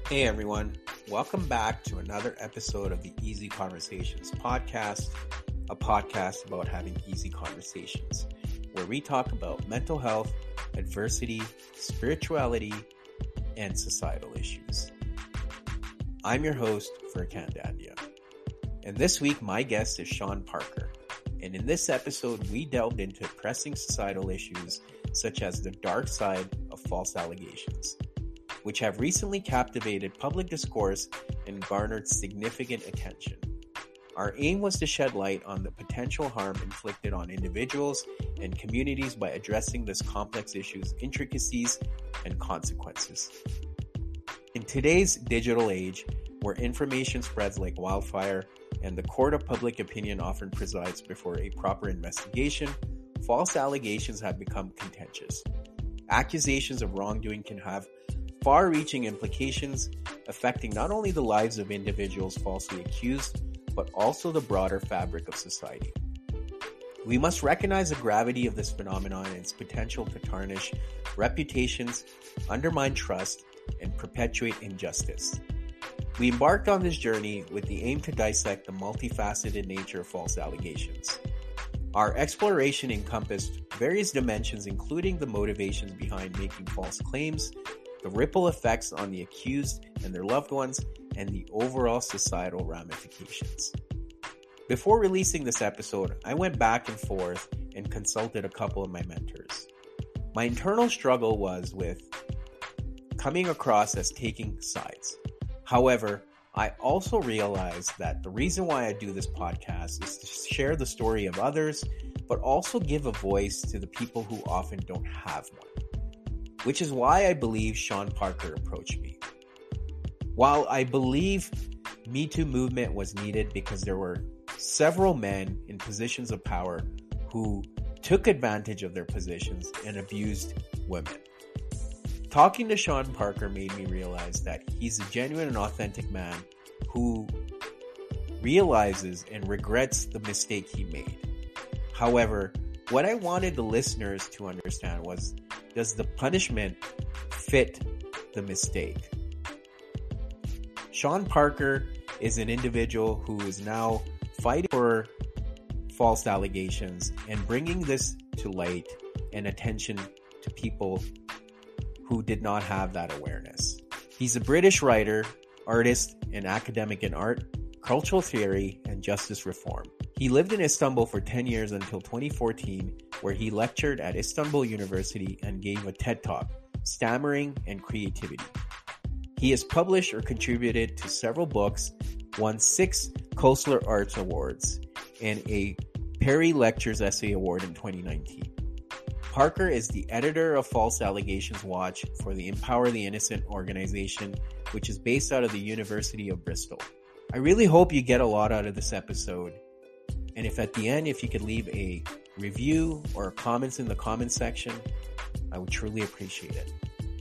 Hey everyone, welcome back to another episode of the Easy Conversations podcast, a podcast about having easy conversations, where we talk about mental health, adversity, spirituality, and societal issues. I'm your host, Furkan Dandia, and this week my guest is Sean Parker, and in this episode we delved into pressing societal issues such as the dark side of false allegations, which have recently captivated public discourse and garnered significant attention. Our aim was to shed light on the potential harm inflicted on individuals and communities by addressing this complex issue's intricacies and consequences. In today's digital age, where information spreads like wildfire and the court of public opinion often presides before a proper investigation, false allegations have become contentious. Accusations of wrongdoing can have far-reaching implications affecting not only the lives of individuals falsely accused, but also the broader fabric of society. We must recognize the gravity of this phenomenon and its potential to tarnish reputations, undermine trust, and perpetuate injustice. We embarked on this journey with the aim to dissect the multifaceted nature of false allegations. Our exploration encompassed various dimensions, including the motivations behind making false claims, the ripple effects on the accused and their loved ones, and the overall societal ramifications. Before releasing this episode, I went back and forth and consulted a couple of my mentors. My internal struggle was with coming across as taking sides. However, I also realized that the reason why I do this podcast is to share the story of others, but also give a voice to the people who often don't have one. Which is why I believe Sean Parker approached me. While I believe Me Too movement was needed because there were several men in positions of power who took advantage of their positions and abused women. Talking to Sean Parker made me realize that he's a genuine and authentic man who realizes and regrets the mistake he made. However, what I wanted the listeners to understand was, does the punishment fit the mistake? Sean Parker is an individual who is now fighting for false allegations and bringing this to light and attention to people who did not have that awareness. He's a British writer, artist, and academic in art, cultural theory, and justice reform. He lived in Istanbul for 10 years until 2014, where he lectured at Istanbul University and gave a TED Talk, Stammering and Creativity. He has published or contributed to several books, won 6 Koestler Arts Awards, and a Perry Lectures Essay Award in 2019. Parker is the editor of False Allegations Watch for the Empower the Innocent organization, which is based out of the University of Bristol. I really hope you get a lot out of this episode. And if at the end, if you could leave a review or comments in the comments section, I would truly appreciate it.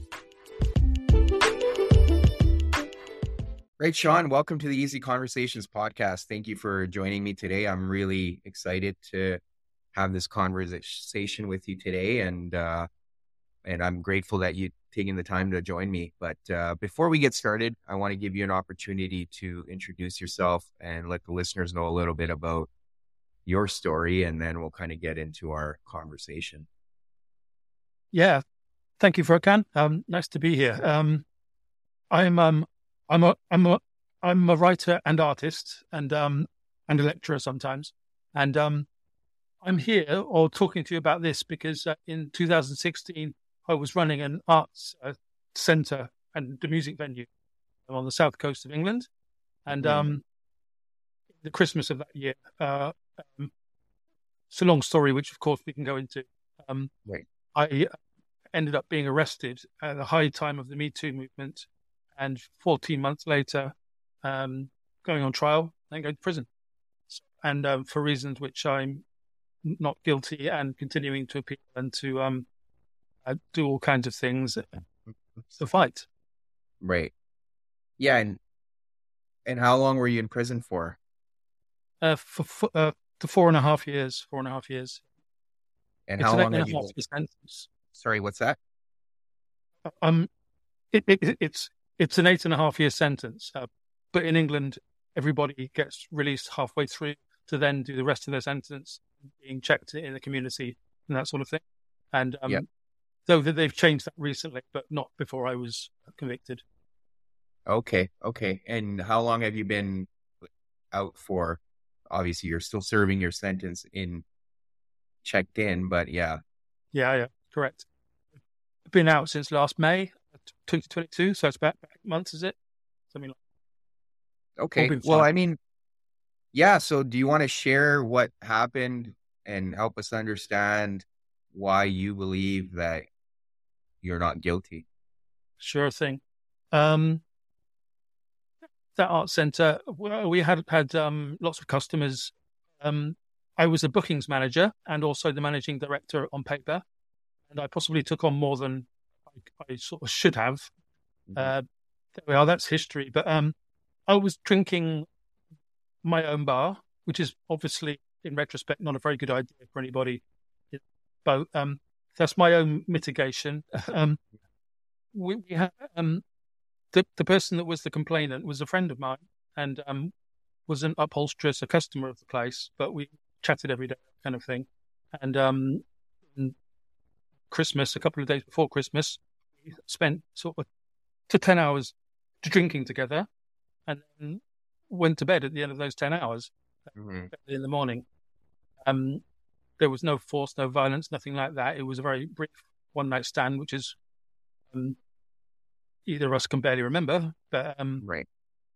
Right, Sean, welcome to the Easy Conversations podcast. Thank you for joining me today. I'm really excited to have this conversation with you today, and I'm grateful that you're taking the time to join me. But before we get started, I want to give you an opportunity to introduce yourself and let the listeners know a little bit about your story, and then we'll kind of get into our conversation. Yeah, thank you, Furkan. Nice to be here. I'm a writer and artist, and a lecturer sometimes, and I'm here or talking to you about this because in 2016 I was running an arts centre and the music venue on the south coast of England, and the Christmas of that year. It's a long story, which of course we can go into. Right. I ended up being arrested at the high time of the Me Too movement, and 14 months later, going on trial and going to prison. And for reasons which I'm not guilty, and continuing to appeal and to do all kinds of things to fight. Right. Yeah. And how long were you in prison for? For 4.5 years. 4.5 years. And how long have you been? Sentence. Sorry, what's that? It's It's an 8.5 year sentence. But in England, everybody gets released halfway through to then do the rest of their sentence, being checked in the community and that sort of thing. And Yeah. though they've changed that recently, but not before I was convicted. Okay. Okay. And how long have you been out for? Obviously, you're still serving your sentence in checked in, but yeah. Yeah, correct. Been out since last May 2022, so it's about 8 months, is it? Something like all Okay. been Well, fine. I mean, yeah. So do you want to share what happened and help us understand why you believe that you're not guilty? Sure thing. Um, that art centre, well, we had lots of customers. I was a bookings manager and also the managing director on paper, and I possibly took on more than I sort of should have. Mhm. There we are. That's history. But I was drinking my own bar, which is obviously, in retrospect, not a very good idea for anybody. But that's my own mitigation. We had the person that was the complainant was a friend of mine and was an upholsteress, a customer of the place, but we chatted every day, kind of thing. And Christmas, a couple of days before Christmas, we spent sort of to 10 hours drinking together and then went to bed at the end of those 10 hours Mhm. in the morning. Um, there was no force, no violence, nothing like that. It was a very brief one night stand, which is um, either of us can barely remember. But Right.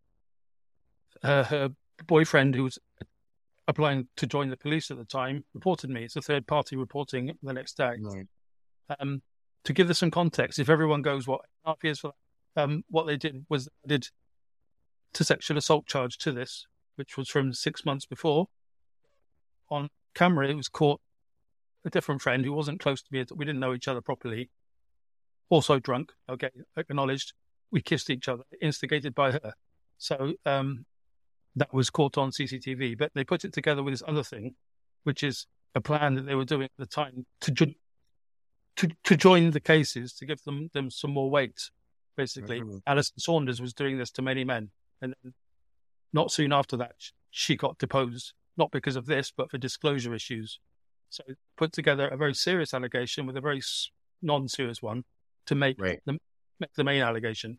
her boyfriend, who was applying to join the police at the time, reported me. It's a third party reporting the next day. Right. Um, to give this some context, if everyone goes, what, 8.5 years for that? What they did was they did a sexual assault charge to this, which was from 6 months before. On camera, it was caught a different friend who wasn't close to me. We didn't know each other properly. Also drunk, okay, acknowledged. We kissed each other, instigated by her. So that was caught on CCTV. But they put it together with this other thing, which is a plan that they were doing at the time to join the cases, to give them some more weight. Basically, Mhm. Alison Saunders was doing this to many men, and then not soon after that, she got deposed, not because of this, but for disclosure issues. So put together a very serious allegation with a very non-serious one to make Right. the main allegation.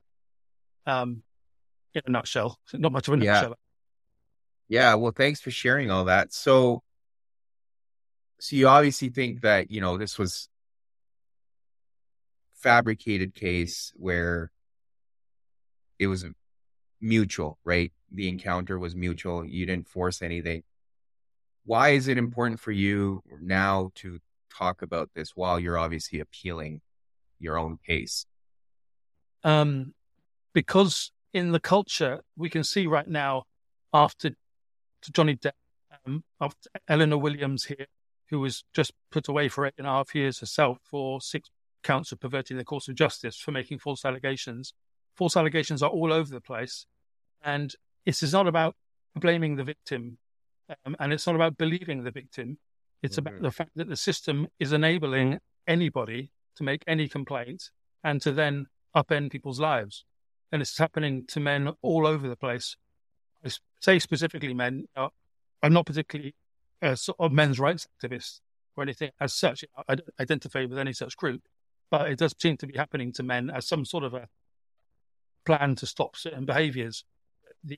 In a nutshell, not much of a Yeah. nutshell. Yeah. Well, thanks for sharing all that. So you obviously think that, this was fabricated case where it was mutual, right? The encounter was mutual. You didn't force anything. Why is it important for you now to talk about this while you're obviously appealing your own case? Because in the culture, we can see right now, after Johnny Depp, after Eleanor Williams here, who was just put away for 8.5 years herself for 6 counts of perverting the course of justice for making false allegations. False allegations are all over the place. And this is not about blaming the victim, and it's not about believing the victim. It's about Mhm. the fact that the system is enabling anybody to make any complaint and to then upend people's lives. And it's happening to men all over the place. I say specifically men. I'm not particularly a sort of men's rights activist or anything as such. I don't identify with any such group, but it does seem to be happening to men as some sort of a plan to stop certain behaviours. The,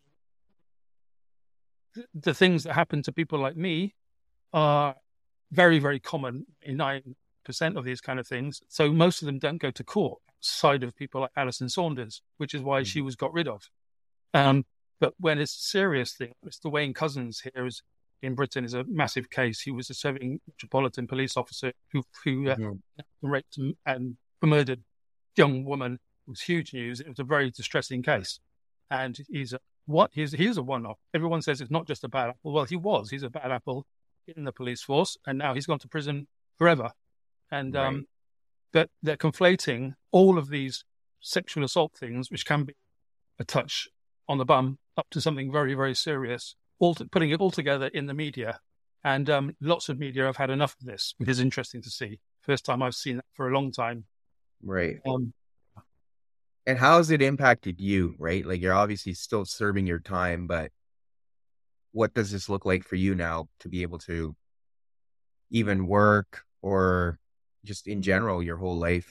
the things that happen to people like me are very, very common in 9% of these kind of things. So most of them don't go to court outside of people like Alison Saunders, which is why she Mhm. was got rid of. But when it's a serious thing, Mr. Wayne Couzens here is in Britain is a massive case. He was a serving metropolitan police officer who Mhm. raped and murdered a young woman. It was huge news. It was a very distressing case, and he's a one-off. Everyone says it's not just a bad apple. Well, he was. He's a bad apple in the police force, and now he's gone to prison forever. And Right. but they're conflating all of these sexual assault things, which can be a touch on the bum, up to something very, very serious, putting it all together in the media. And lots of media have had enough of this, which is interesting to see. First time I've seen that for a long time. Right. Um, And how has it impacted you, right? Like you're obviously still serving your time, but what does this look like for you now to be able to even work or just in general, your whole life?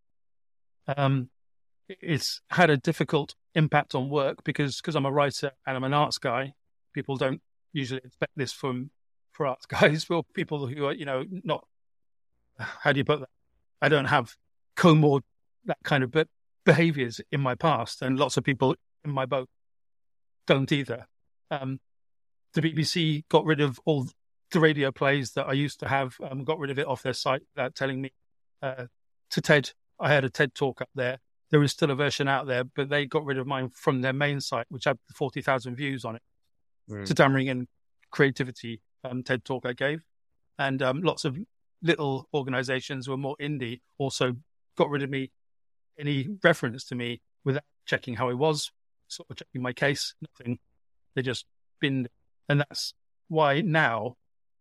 Um, it's had a difficult impact on work because I'm a writer and I'm an arts guy. People don't usually expect this for arts guys. Well, people who are, not, how do you put that? I don't have comorbid that kind of behaviors in my past, and lots of people in my boat don't either. Um, the BBC got rid of all the radio plays that I used to have, got rid of it off their site without telling me. To TED, I had a TED talk up there. There is still a version out there, but they got rid of mine from their main site, which had 40,000 views on it. It's a Dammering and Creativity TED talk I gave. And lots of little organizations who were more indie also got rid of me, any reference to me, without checking how I was, sort of checking my case, nothing. They just binned. And that's why now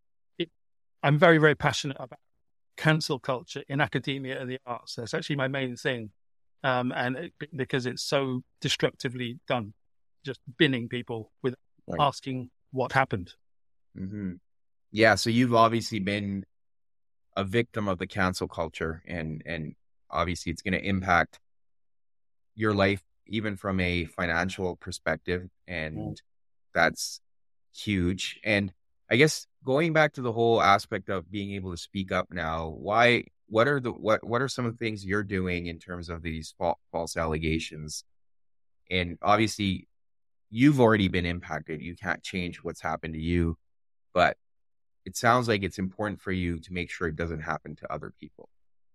I'm very, very passionate about cancel culture in academia and the arts. That's actually my main thing. Because it's so destructively done, just binning people with asking what happened. Mm-hmm. Yeah. So you've obviously been a victim of the cancel culture, and obviously it's going to impact your life, even from a financial perspective. And that's huge. And I guess going back to the whole aspect of being able to speak up now, what are some of the things you're doing in terms of these false allegations? And obviously you've already been impacted. You can't change what's happened to you, but it sounds like it's important for you to make sure it doesn't happen to other people.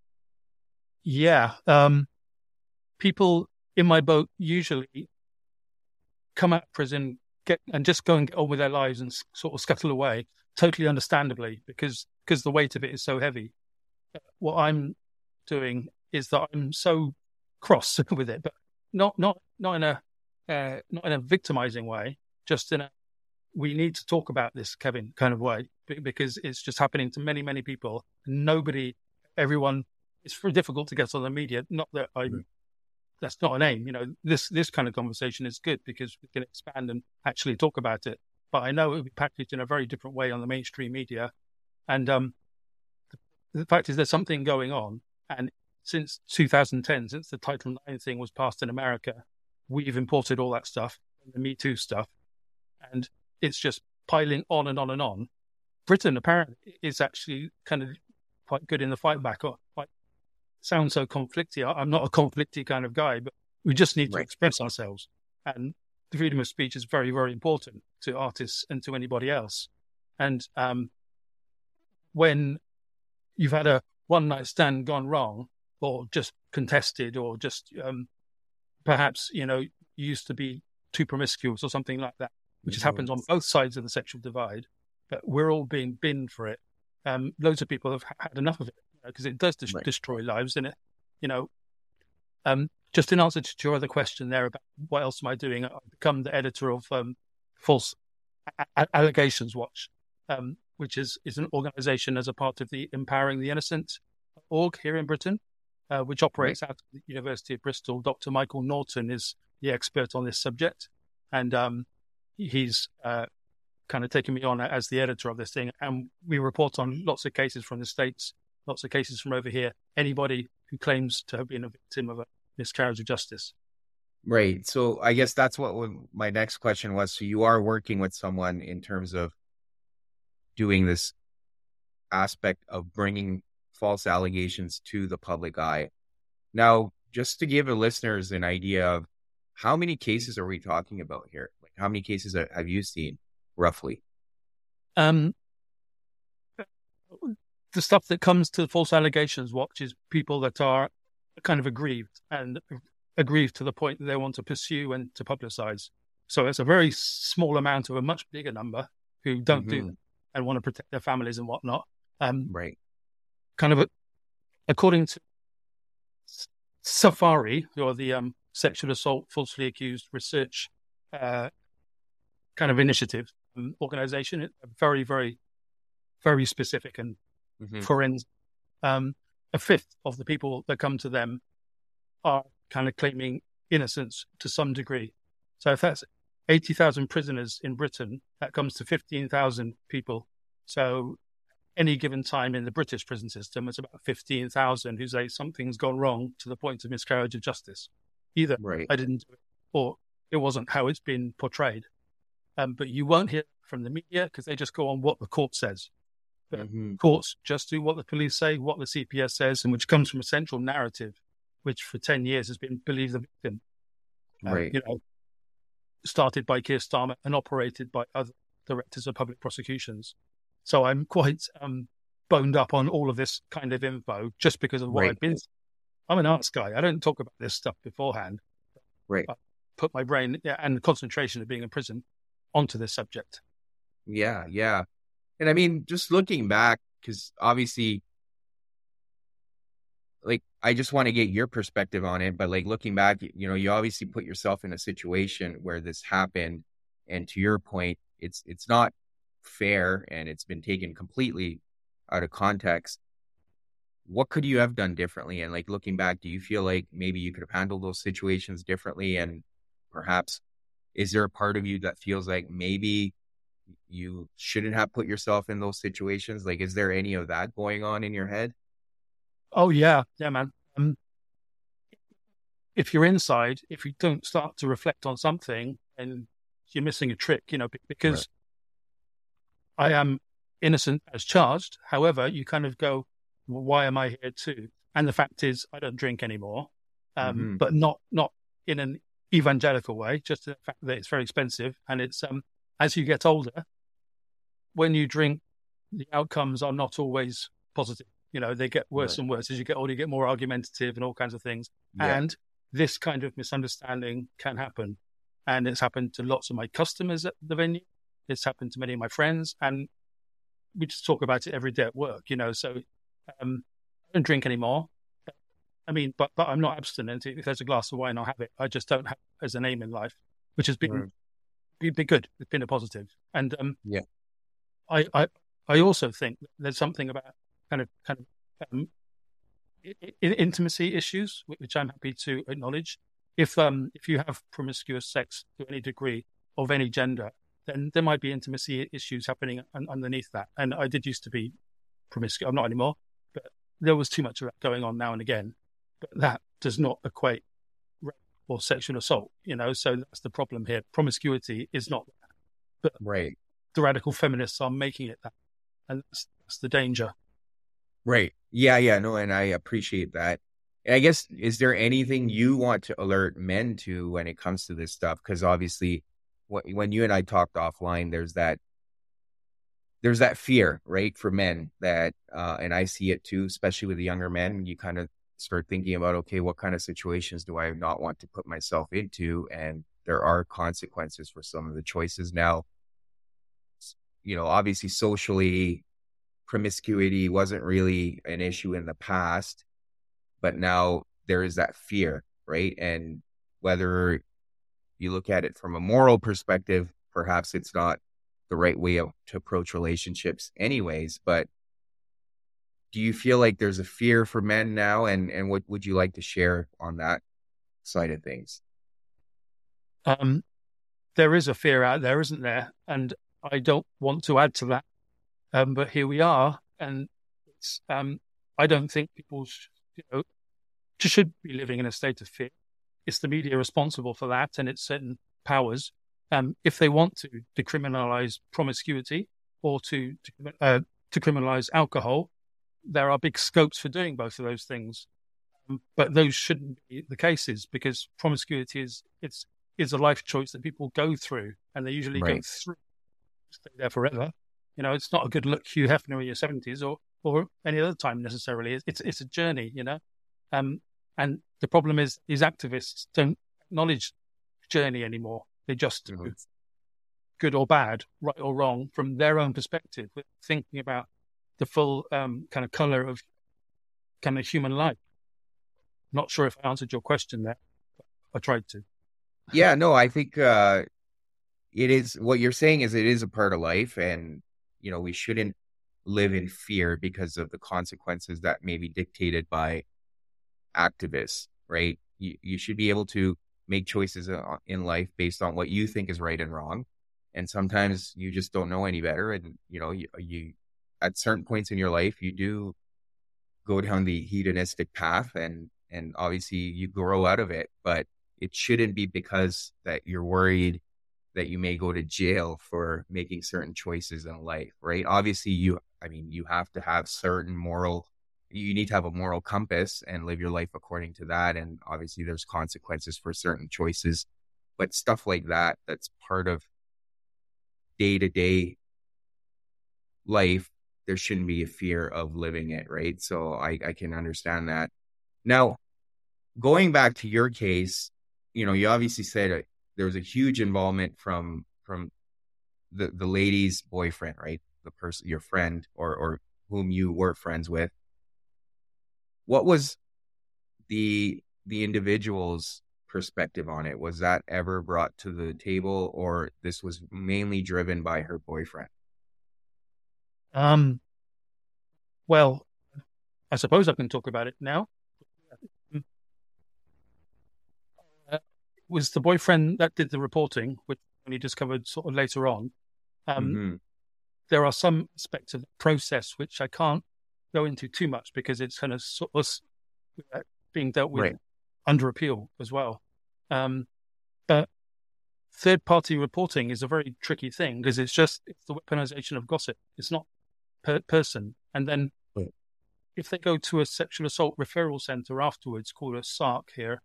Yeah. People in my boat usually come out of prison, just go and get on with their lives and sort of scuttle away, totally understandably, because the weight of it is so heavy. What I'm doing is that I'm so cross with it, but not in a victimizing way, just in a we need to talk about this, Kevin, kind of way, because it's just happening to many, many people. Everyone, it's very difficult to get on the media. Not that that's not an aim. This kind of conversation is good because we can expand and actually talk about it. But I know it will be packaged in a very different way on the mainstream media. And the fact is there's something going on. And since 2010, since the Title IX thing was passed in America, we've imported all that stuff, the Me Too stuff. And it's just piling on and on and on. Britain apparently is actually kind of quite good in the fight back. Sounds so conflicty. I'm not a conflicty kind of guy, but we just need to express ourselves. And the freedom of speech is very, very important to artists and to anybody else. And when you've had a one-night stand gone wrong, or just contested, or just perhaps, you used to be too promiscuous or something like that, which has happened on both sides of the sexual divide, but we're all being binned for it. Loads of people have had enough of it because it does destroy lives, and just in answer to your other question there about what else am I doing, I've become the editor of False Allegations Watch, which is an organisation as a part of the Empowering the Innocent org here in Britain, which operates out of the University of Bristol. Dr. Michael Norton is the expert on this subject, and he's kind of taken me on as the editor of this thing. And we report on lots of cases from the States, lots of cases from over here, anybody who claims to have been a victim of a miscarriage of justice. Right. So I guess that's what my next question was. So you are working with someone in terms of doing this aspect of bringing false allegations to the public eye. Now, just to give the listeners an idea of how many cases are we talking about here? Like, how many cases have you seen, roughly? The stuff that comes to the False Allegations Watch is people that are kind of aggrieved to the point that they want to pursue and to publicize. So it's a very small amount of a much bigger number who don't do that and want to protect their families and whatnot. Right. Kind of according to Safari, or the Sexual Assault Falsely Accused Research kind of initiative organization, very, very, very specific and forensic. A fifth of the people that come to them are kind of claiming innocence to some degree. So if that's 80,000 prisoners in Britain, that comes to 15,000 people. So any given time in the British prison system, it's about 15,000 who say something's gone wrong to the point of miscarriage of justice. Either I didn't do it or it wasn't how it's been portrayed. But you won't hear from the media because they just go on what the court says. But courts just do what the police say, what the CPS says, and which comes from a central narrative, which for 10 years has been believe the victim. Started by Keir Starmer and operated by other directors of public prosecutions. So I'm quite boned up on all of this kind of info just because of what I've been. I'm an arts guy. I don't talk about this stuff beforehand. Right. I put my brain and the concentration of being in prison onto this subject. Yeah, yeah. And I mean, just looking back, because obviously, like, I just want to get your perspective on it. But like looking back, you obviously put yourself in a situation where this happened. And to your point, it's not fair and it's been taken completely out of context. What could you have done differently? And like looking back, do you feel like maybe you could have handled those situations differently? And perhaps, is there a part of you that feels like maybe you shouldn't have put yourself in those situations? Like, is there any of that going on in your head? Oh, yeah, man. If you're inside, if you don't start to reflect on something, and you're missing a trick, because I am innocent as charged. However, you kind of go, well, why am I here too? And the fact is, I don't drink anymore, but not in an evangelical way, just the fact that it's very expensive. And it's, as you get older, when you drink, the outcomes are not always positive. They get worse and worse. As you get older, you get more argumentative and all kinds of things. Yeah. And this kind of misunderstanding can happen. And it's happened to lots of my customers at the venue. It's happened to many of my friends. And we just talk about it every day at work, So I don't drink anymore. I mean, but I'm not abstinent. If there's a glass of wine, I'll have it. I just don't have it as an aim in life, which has been good. It's been a positive. And I also think there's something about kind of intimacy issues, which I'm happy to acknowledge. If you have promiscuous sex to any degree of any gender, then there might be intimacy issues happening underneath that. And I did used to be promiscuous. I'm not anymore, but there was too much of that going on now and again. But that does not equate rape or sexual assault, So that's the problem here. Promiscuity is not that. But the radical feminists are making it that. And that's the danger. Right. Yeah. No, and I appreciate that. And I guess, is there anything you want to alert men to when it comes to this stuff? Because obviously, when you and I talked offline, there's that fear, right, for men that, and I see it too, especially with the younger men. You kind of start thinking about, okay, what kind of situations do I not want to put myself into? And there are consequences for some of the choices now. Obviously, socially, promiscuity wasn't really an issue in the past, but now there is that fear, right? And whether you look at it from a moral perspective, perhaps it's not the right way to approach relationships anyways, but do you feel like there's a fear for men now? And what would you like to share on that side of things? There is a fear out there, isn't there? And I don't want to add to that. But here we are, and it's, I don't think people should be living in a state of fear. It's the media responsible for that, and it's certain powers. If they want to decriminalize promiscuity or to criminalize alcohol, there are big scopes for doing both of those things. But those shouldn't be the cases, because promiscuity is a life choice that people go through, and they usually go through, stay there forever. It's not a good look, Hugh Hefner in your 70s or any other time necessarily. It's a journey, And the problem is these activists don't acknowledge journey anymore. They just do good or bad, right or wrong, from their own perspective, with thinking about the full kind of color of kind of human life. Not sure if I answered your question there, but I tried to. Yeah, no, I think it is, what you're saying is it is a part of life, and we shouldn't live in fear because of the consequences that may be dictated by activists, right? You should be able to make choices in life based on what you think is right and wrong. And sometimes you just don't know any better. And, you at certain points in your life, you do go down the hedonistic path, and obviously you grow out of it, but it shouldn't be because that you're worried that you may go to jail for making certain choices in life, right? Obviously you have to have you need to have a moral compass and live your life according to that. And obviously there's consequences for certain choices, but stuff like that, that's part of day-to-day life. There shouldn't be a fear of living it, right? So I can understand that. Now, going back to your case, you obviously said there was a huge involvement from the lady's boyfriend, right? The person, your friend, or whom you were friends with. What was the individual's perspective on it? Was that ever brought to the table, or this was mainly driven by her boyfriend? Well, I suppose I can talk about it now. It was the boyfriend that did the reporting, which we discovered sort of later on. There are some aspects of the process which I can't go into too much because it's kind of sort of being dealt with under appeal as well. But third-party reporting is a very tricky thing because it's the weaponization of gossip. It's not per person. And then if they go to a sexual assault referral center afterwards, called a SARC here,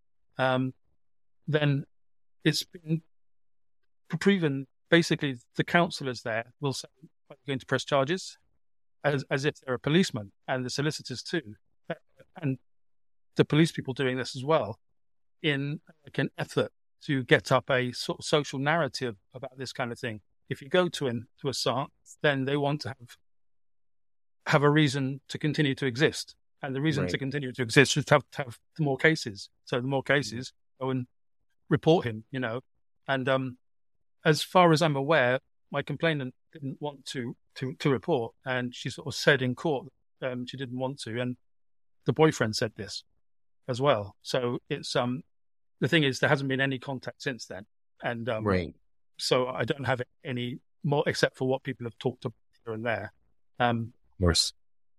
then it's been proven, basically the counsellors there will say, are you going to press charges? As if they're a policeman, and the solicitors too. And the police people doing this as well, in like an effort to get up a sort of social narrative about this kind of thing. If you go to a SARC, then they want to have a reason to continue to exist. And the reason to continue to exist is to have more cases. So the more cases, go and report him, And as far as I'm aware, my complainant didn't want to report, and she sort of said in court she didn't want to, and the boyfriend said this as well. So it's the thing is there hasn't been any contact since then, and so I don't have any more except for what people have talked about here and there. Worse.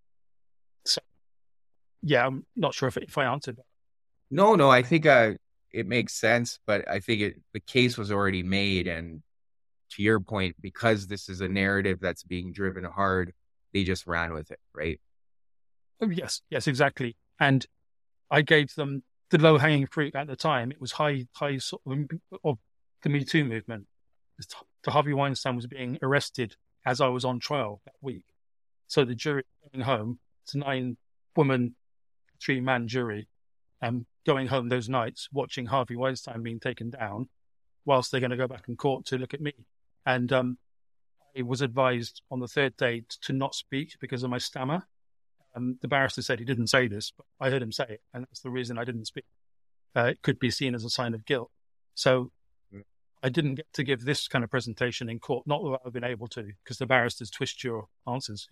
So yeah, I'm not sure if I answered that. No, I think it makes sense, but I think the case was already made, and to your point, because this is a narrative that's being driven hard, they just ran with it, right? Oh, yes, exactly. And I gave them the low-hanging fruit at the time. It was high sort of the Me Too movement. The Harvey Weinstein was being arrested as I was on trial that week. So the jury going home, it's a 9-woman, 3-man jury, going home those nights, watching Harvey Weinstein being taken down, whilst they're going to go back in court to look at me. And I was advised on the third day to not speak because of my stammer. The barrister said he didn't say this, but I heard him say it, and that's the reason I didn't speak. It could be seen as a sign of guilt. So I didn't get to give this kind of presentation in court, not that I've been able to, because the barristers twist your answers,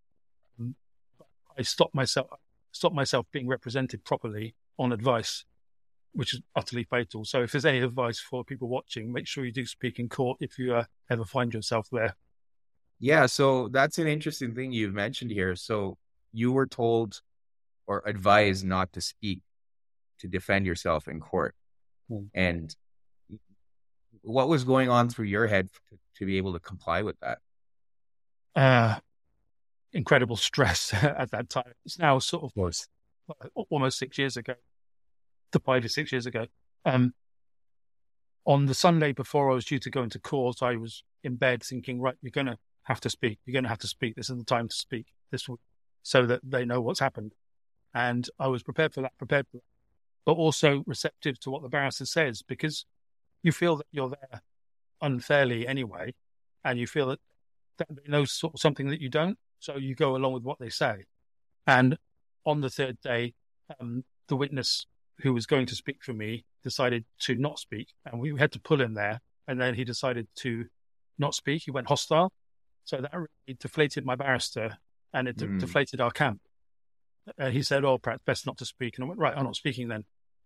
I stopped myself being represented properly on advice, which is utterly fatal. So if there's any advice for people watching, make sure you do speak in court if you ever find yourself there. Yeah, so that's an interesting thing you've mentioned here. So you were told or advised not to speak to defend yourself in court. And what was going on through your head to be able to comply with that? Incredible stress at that time. It's now sort of almost 6 years ago, 5 to 6 years ago. On the Sunday before I was due to go into court, I was in bed thinking, right, you're going to have to speak. You're going to have to speak. This is the time to speak this week so that they know what's happened. And I was prepared for that, but also receptive to what the barrister says, because you feel that you're there unfairly anyway, and you feel that they know sort of something that you don't, so you go along with what they say. And on the third day, the witness who was going to speak for me decided to not speak, and we had to pull him there, and then he decided to not speak. He went hostile. So that really deflated my barrister, and it deflated our camp. He said, perhaps best not to speak. And I went, right, I'm not speaking then.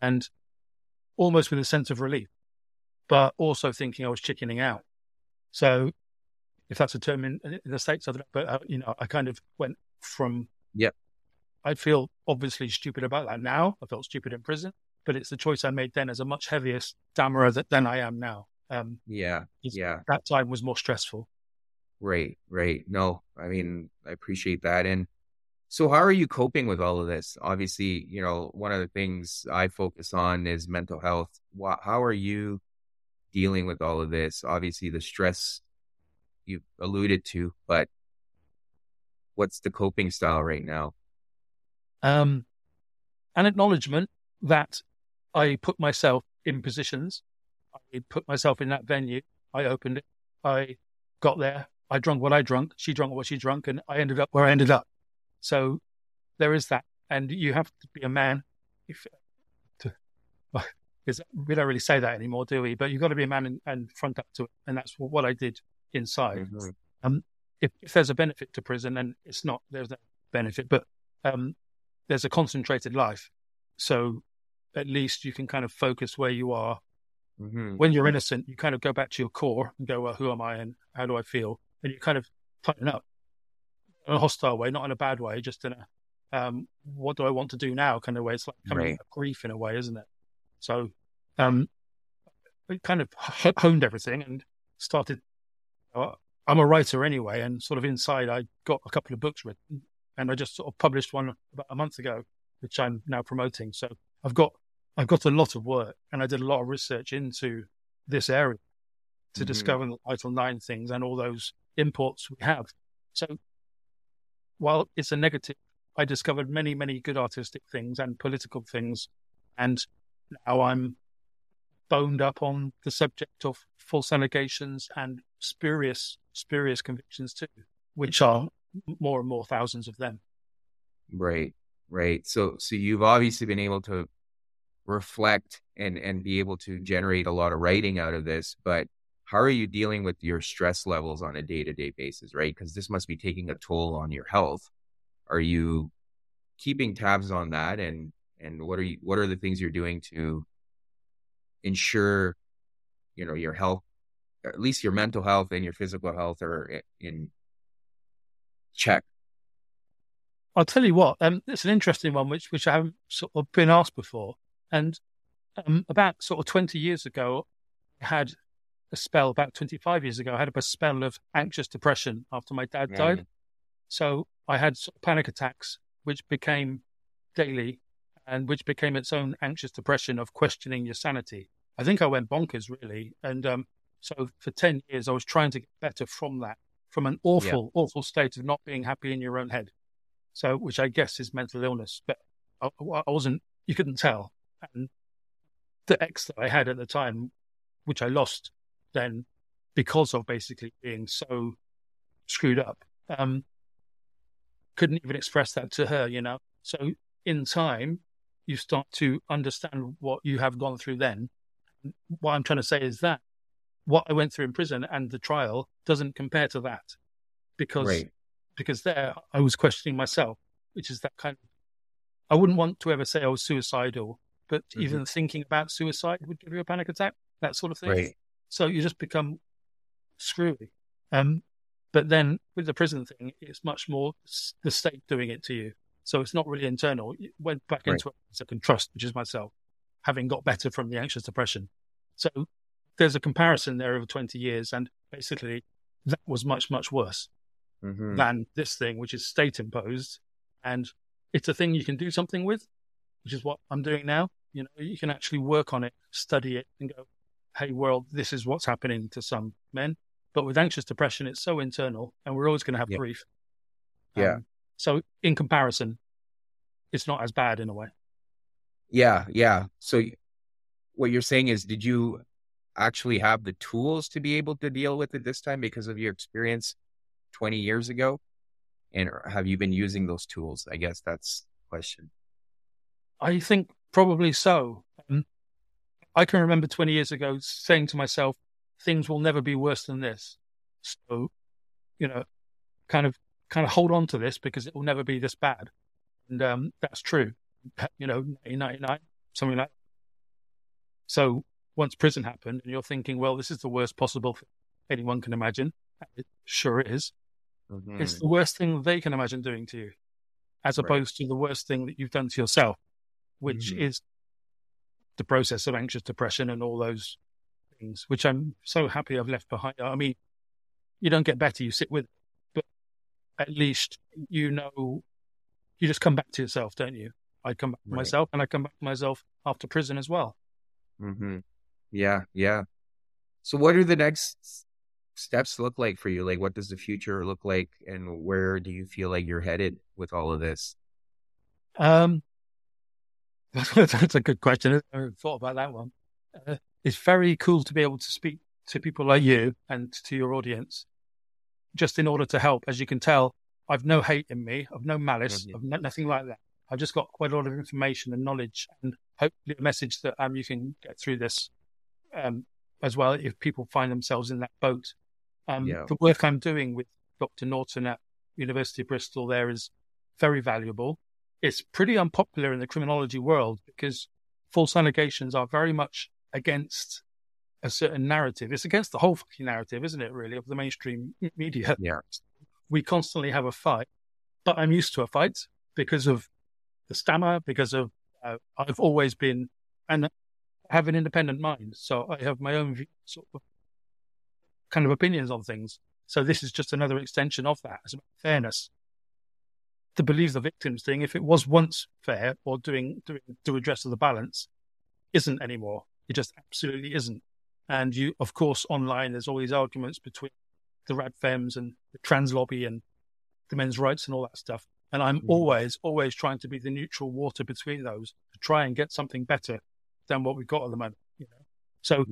and almost with a sense of relief, but also thinking I was chickening out. So if that's a term in the States, but I kind of went from, I feel obviously stupid about that now. I felt stupid in prison, but it's the choice I made then as a much heavier stammerer than I am now. That time was more stressful. Right. No, I mean, I appreciate that. And so how are you coping with all of this? Obviously, one of the things I focus on is mental health. How are you dealing with all of this? Obviously, the stress you've alluded to, but what's the coping style right now? An acknowledgement that I put myself in positions. I put myself in that venue. I opened it. I got there. I drunk what I drunk. She drunk what she drunk, and I ended up where I ended up. So there is that, and you have to be a man. We don't really say that anymore, do we? But you've got to be a man and front up to it, and that's what I did inside. Mm-hmm. If there's a benefit to prison, and there's no benefit, but there's a concentrated life, so at least you can kind of focus where you are. Mm-hmm. When you're innocent, you kind of go back to your core and go, well, who am I and how do I feel? And you kind of tighten up in a hostile way, not in a bad way, just in a what do I want to do now kind of way. It's like coming out of grief in a way, isn't it? So it kind of honed everything and started. I'm a writer anyway, and sort of inside I got a couple of books written, and I just sort of published one about a month ago, which I'm now promoting. So I've got a lot of work, and I did a lot of research into this area to discover the Title IX things and all those imports we have. So while it's a negative, I discovered many, many good artistic things and political things, and now I'm boned up on the subject of false allegations and spurious convictions too, which are more and more thousands of them. Right. So you've obviously been able to reflect and be able to generate a lot of writing out of this, but how are you dealing with your stress levels on a day-to-day basis, right? Because this must be taking a toll on your health. Are you keeping tabs on that, and what are the things you're doing to ensure your health, or at least your mental health and your physical health, are in check? I'll tell you what, it's an interesting one which I haven't sort of been asked before. And about sort of 20 years ago, I had a spell, about 25 years ago, I had a spell of anxious depression after my dad died. So I had sort of panic attacks, which became daily, and which became its own anxious depression of questioning your sanity. I think I went bonkers, really. And so for 10 years, I was trying to get better from that, from an awful state of not being happy in your own head. So, which I guess is mental illness, but I wasn't, you couldn't tell. And the ex that I had at the time, which I lost then because of basically being so screwed up, couldn't even express that to her, So in time, you start to understand what you have gone through then. What I'm trying to say is that what I went through in prison and the trial doesn't compare to that, because there I was questioning myself, which is that kind of, I wouldn't want to ever say I was suicidal, but even thinking about suicide would give you a panic attack, that sort of thing. Right. So you just become screwy. But then with the prison thing, it's much more the state doing it to you. So it's not really internal. You went back into it as I can trust, which is myself, having got better from the anxious depression. So there's a comparison there over 20 years. And basically that was much, much worse than this thing, which is state imposed. And it's a thing you can do something with, which is what I'm doing now. You can actually work on it, study it, and go, hey, world, this is what's happening to some men. But with anxious depression, it's so internal, and we're always going to have grief. So in comparison, it's not as bad in a way. Yeah. So what you're saying is, did you actually have the tools to be able to deal with it this time because of your experience 20 years ago? And have you been using those tools? I guess that's the question. I think probably so. I can remember 20 years ago saying to myself, things will never be worse than this. So, kind of hold on to this because it will never be this bad. And that's true. 1999, something like that. So once prison happened, and you're thinking, well, this is the worst possible thing anyone can imagine. It sure is. It's the worst thing they can imagine doing to you, as opposed to the worst thing that you've done to yourself, which is the process of anxious depression and all those things, which I'm so happy I've left behind. I mean, you don't get better, you sit with it, but at least you just come back to yourself, don't you? I come back to myself, and I come back to myself after prison as well. Yeah. So what are the next steps look like for you? Like, what does the future look like, and where do you feel like you're headed with all of this? That's a good question. I haven't thought about that one. It's very cool to be able to speak to people like you and to your audience, just in order to help. As you can tell, I've no hate in me, I've no malice, I've nothing like that. I've just got quite a lot of information and knowledge, and hopefully a message that you can get through this as well if people find themselves in that boat. The work I'm doing with Dr. Norton at University of Bristol there is very valuable. It's pretty unpopular in the criminology world because false allegations are very much against a certain narrative. It's against the whole fucking narrative, isn't it, really, of the mainstream media? Yeah. We constantly have a fight, but I'm used to a fight because of the stammer, because of I've always been, and have an independent mind. So I have my own sort of kind of opinions on things. So this is just another extension of that. It's about fairness. To believe the victims thing, if it was once fair or doing to address the balance, isn't anymore. It just absolutely isn't. And you, of course, online, there's all these arguments between the RADFEMs and the trans lobby and the men's rights and all that stuff. And I'm always trying to be the neutral water between those to try and get something better than what we've got at the moment. So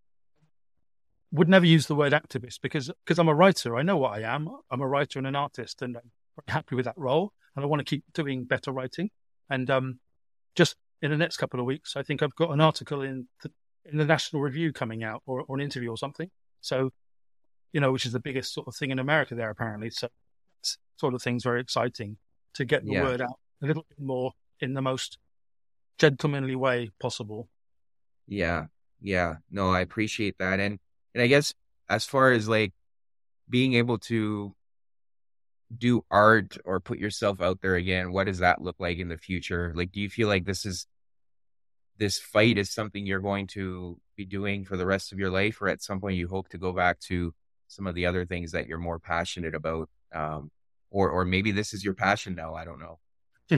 would never use the word activist because I'm a writer. I know what I am. I'm a writer and an artist, and I'm very happy with that role. And I want to keep doing better writing. And just in the next couple of weeks, I think I've got an article in the National Review coming out, or an interview or something. So, which is the biggest sort of thing in America there, apparently. So that sort of thing's very exciting to get the word out a little bit more in the most gentlemanly way possible. Yeah. No, I appreciate that. And I guess as far as like being able to do art or put yourself out there again, what does that look like in the future? Like, do you feel like this fight is something you're going to be doing for the rest of your life, or at some point you hope to go back to some of the other things that you're more passionate about? Or maybe this is your passion now. I don't know.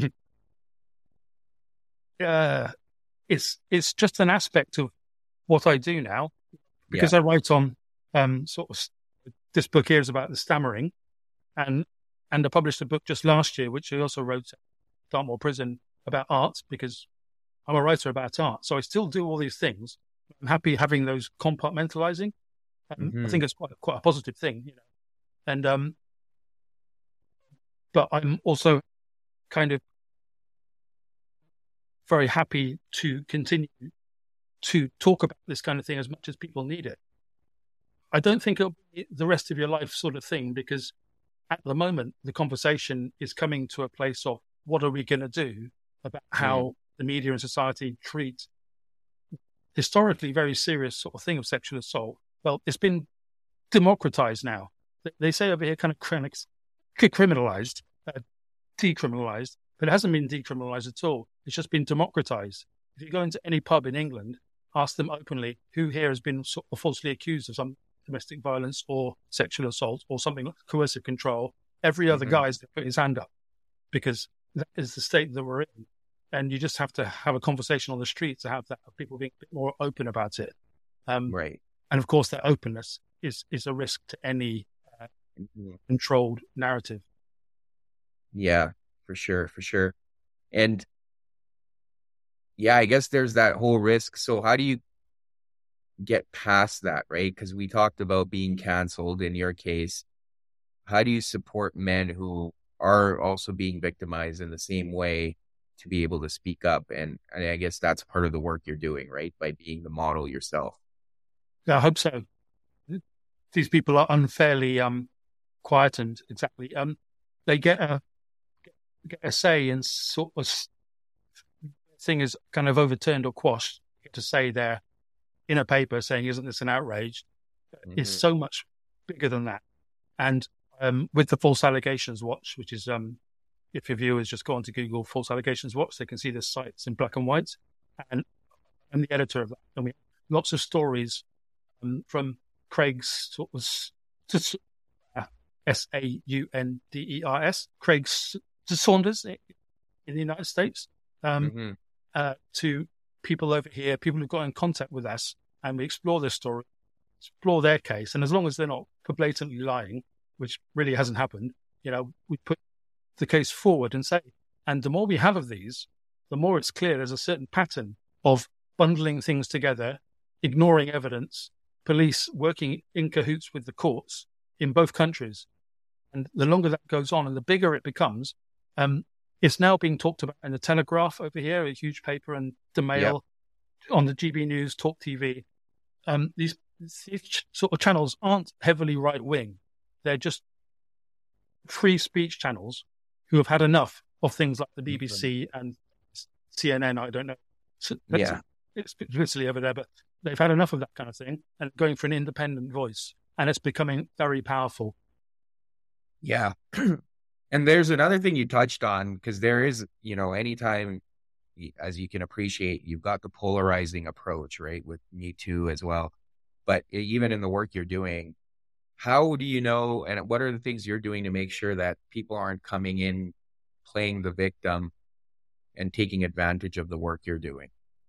It's just an aspect of what I do now, because I write on sort of this book here is about the stammering, and I published a book just last year, which I also wrote at Dartmoor Prison about art, because I'm a writer about art. So I still do all these things. I'm happy having those compartmentalizing. I think it's quite a positive thing, And but I'm also kind of very happy to continue to talk about this kind of thing as much as people need it. I don't think it'll be the rest of your life sort of thing, because at the moment, the conversation is coming to a place of what are we going to do about how the media and society treat historically very serious sort of thing of sexual assault. Well, it's been democratized now. They say over here kind of criminalized, decriminalized, but it hasn't been decriminalized at all. It's just been democratized. If you go into any pub in England, ask them openly who here has been sort of falsely accused of some domestic violence or sexual assault or something like coercive control. Every other guy's put his hand up, because that is the state that we're in. And you just have to have a conversation on the street to have that, people being a bit more open about it. Right. And of course, that openness is a risk to any controlled narrative. Yeah, for sure. And I guess there's that whole risk. So how do you get past that, right? Because we talked about being canceled in your case. How do you support men who are also being victimized in the same way to be able to speak up? And I guess that's part of the work you're doing, right? By being the model yourself. Yeah, I hope so. These people are unfairly quietened. Exactly. They get a say, and sort of thing is kind of overturned or quashed. Get to say their in a paper saying, isn't this an outrage, is Mhm. so much bigger than that. And with the False Allegations Watch, which is, if your viewers just go on to Google False Allegations Watch, they can see the sites in black and white. And I'm the editor of that. And we have lots of stories from Craig's sort of Saunders, Craig Saunders in the United States, Mhm. to people over here, people who've got in contact with us, and we explore their story, explore their case. And as long as they're not blatantly lying, which really hasn't happened, we put the case forward and say, and the more we have of these, the more it's clear there's a certain pattern of bundling things together, ignoring evidence, police working in cahoots with the courts in both countries. And the longer that goes on and the bigger it becomes, it's now being talked about in the Telegraph over here, a huge paper, and the Mail, on the GB News, Talk TV. These sort of channels aren't heavily right-wing. They're just free speech channels who have had enough of things like the BBC and CNN. I don't know. It's explicitly over there, but they've had enough of that kind of thing and going for an independent voice. And it's becoming very powerful. Yeah. And there's another thing you touched on, because there is, anytime, as you can appreciate, you've got the polarizing approach, right, with Me Too as well. But even in the work you're doing, how do you know, and what are the things you're doing to make sure that people aren't coming in, playing the victim and taking advantage of the work you're doing?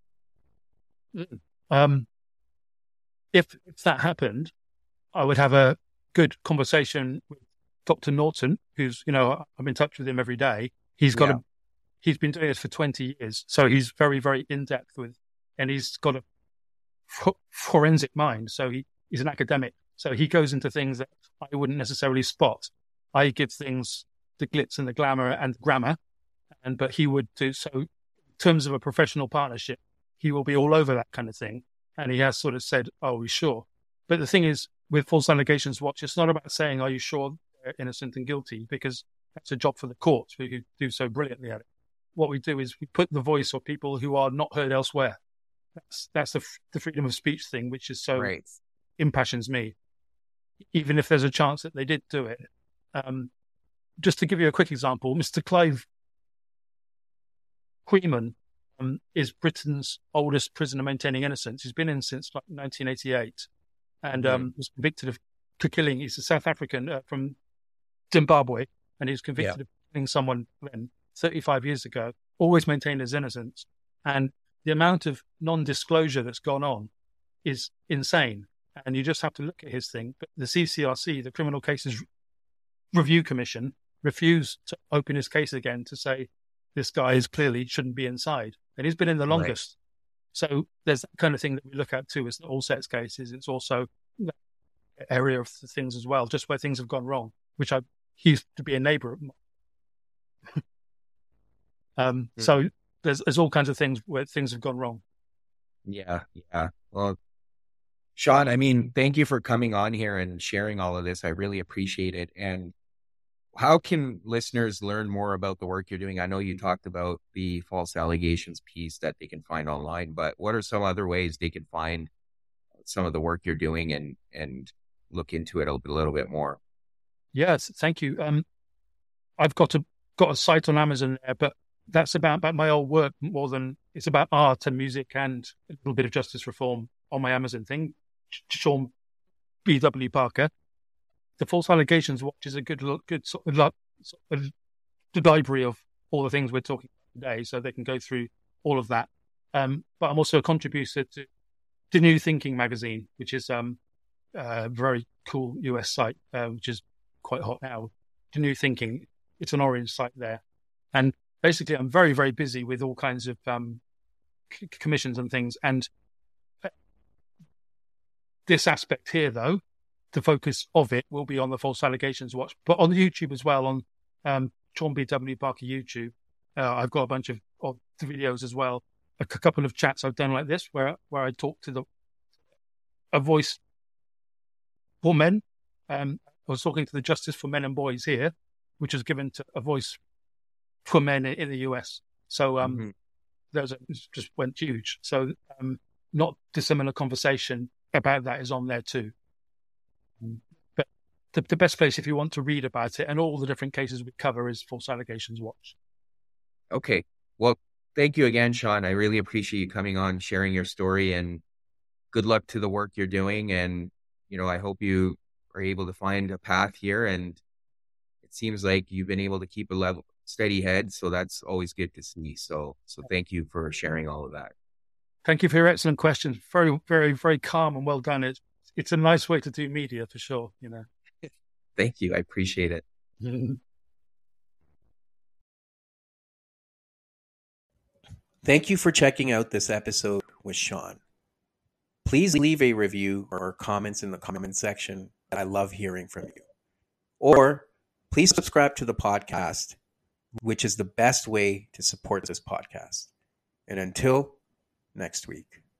If that happened, I would have a good conversation with Dr. Norton, who's, I'm in touch with him every day. He's been doing this for 20 years. So he's very, very in depth and he's got a forensic mind. So he's an academic. So he goes into things that I wouldn't necessarily spot. I give things the glitz and the glamour and the grammar, but he would do so in terms of a professional partnership. He will be all over that kind of thing. And he has sort of said, "Oh, we're sure." But the thing is, with False Allegations Watch, it's not about saying, "Are you sure they're innocent and guilty?" Because that's a job for the courts who do so brilliantly at it. What we do is we put the voice of people who are not heard elsewhere. That's the freedom of speech thing, which is so impassions me, even if there's a chance that they did do it. Just to give you a quick example, Mr. Clive Queeman is Britain's oldest prisoner maintaining innocence. He's been in since 1988 and was convicted of killing. He's a South African from Zimbabwe, and he was convicted of killing someone then 35 years ago, always maintained his innocence. And the amount of non-disclosure that's gone on is insane. And you just have to look at his thing. But the CCRC, the Criminal Cases Review Commission, refused to open his case again to say this guy clearly shouldn't be inside. And he's been in the longest. Right. So there's that kind of thing that we look at too. It's not all sets cases. It's also that area of things as well, just where things have gone wrong, which he used to be a neighbor of. So there's all kinds of things where things have gone wrong. Yeah. Well, Sean, thank you for coming on here and sharing all of this. I really appreciate it. And how can listeners learn more about the work you're doing? I know you talked about the false allegations piece that they can find online, but what are some other ways they can find some of the work you're doing and look into it a little bit more? Yes, thank you. I've got a site on Amazon there, but that's about my old work more than it's about art and music and a little bit of justice reform on my Amazon thing. Sean B.W. Parker. The False Allegations Watch is a good sort of library of all the things we're talking about today, so they can go through all of that. But I'm also a contributor to The New Thinking magazine, which is a very cool US site, which is quite hot now. The New Thinking, it's an orange site there. And basically, I'm very, very busy with all kinds of commissions and things. And this aspect here, though, the focus of it will be on the False Allegations Watch, but on YouTube as well, on Sean B.W. Parker YouTube. I've got a bunch of the videos as well, a couple of chats I've done like this, where I talk to a voice for men. I was talking to the Justice for Men and Boys here, which was given to a voice for men in the US. So it just went huge. So not dissimilar conversation about that is on there too. But the best place if you want to read about it and all the different cases we cover is False Allegations Watch. Okay. Well, thank you again, Sean. I really appreciate you coming on, sharing your story, and good luck to the work you're doing. And, I hope you are able to find a path here. And it seems like you've been able to keep a steady head. So that's always good to see. So thank you for sharing all of that. Thank you for your excellent questions. Very, very, very calm and well done. It's a nice way to do media for sure. Thank you. I appreciate it. Thank you for checking out this episode with Sean. Please leave a review or comments in the comment section. I love hearing from you. Or please subscribe to the podcast, which is the best way to support this podcast. And until next week.